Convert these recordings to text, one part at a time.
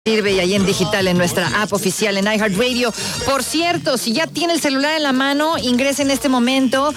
Sirve y ahí en digital en nuestra app oficial en iHeartRadio. Por cierto, si ya tiene el celular en la mano, ingrese en este momento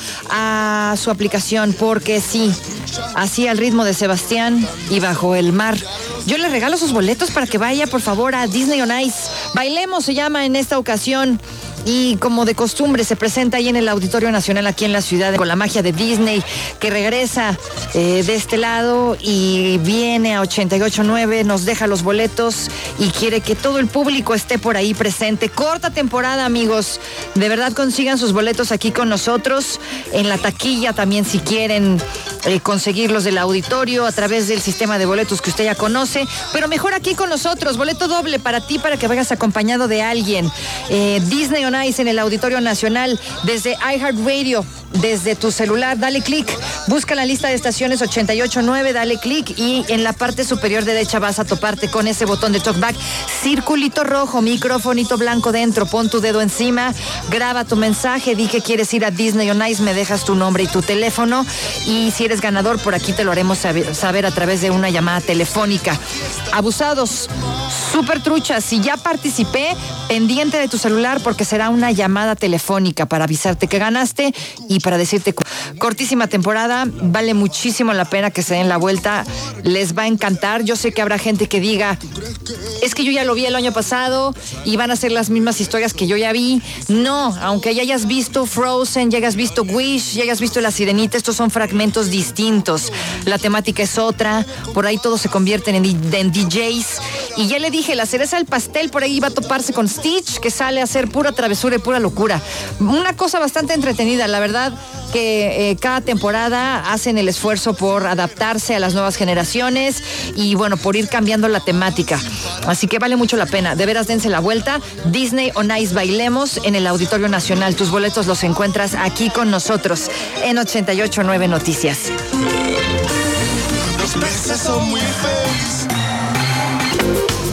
a su aplicación, porque sí, así al ritmo de Sebastián y bajo el mar. Yo le regalo sus boletos para que vaya, por favor, a Disney on Ice. Bailemos se llama en esta ocasión. Y como de costumbre se presenta ahí en el Auditorio Nacional aquí en la ciudad con la magia de Disney, que regresa de este lado y viene a 88.9, nos deja los boletos y quiere que todo el público esté por ahí presente. Corta temporada, amigos, de verdad consigan sus boletos aquí con nosotros, en la taquilla también si quieren conseguirlos del auditorio a través del sistema de boletos que usted ya conoce, pero mejor aquí con nosotros, boleto doble para ti, para que vayas acompañado de alguien. Disney on Ice en el Auditorio Nacional desde iHeartRadio, desde tu celular, dale clic, busca la lista de estaciones 88.9, dale clic y en la parte superior derecha vas a toparte con ese botón de talkback, circulito rojo, microfonito blanco dentro, pon tu dedo encima, graba tu mensaje, di que quieres ir a Disney on Ice, me dejas tu nombre y tu teléfono y si eres ganador por aquí te lo haremos saber a través de una llamada telefónica. Abusados, súper truchas, si ya participé, pendiente de tu celular porque será una llamada telefónica para avisarte que ganaste y para decirte cortísima temporada, vale muchísimo la pena que se den la vuelta, les va a encantar. Yo sé que habrá gente que diga, es que yo ya lo vi el año pasado y van a ser las mismas historias que yo ya vi. No, aunque ya hayas visto Frozen, ya hayas visto Wish, ya hayas visto La Sirenita, estos son fragmentos distintos, la temática es otra, por ahí todos se convierten en DJs y ya le dije, la cereza del pastel por ahí va a toparse con Stitch, que sale a hacer pura travesura y pura locura. Una cosa bastante entretenida, la verdad que cada temporada hacen el esfuerzo por adaptarse a las nuevas generaciones y bueno, por ir cambiando la temática. Así que vale mucho la pena. De veras, dense la vuelta. Disney on Ice, bailemos en el Auditorio Nacional. Tus boletos los encuentras aquí con nosotros en 88.9 Noticias. Los peces son muy feos.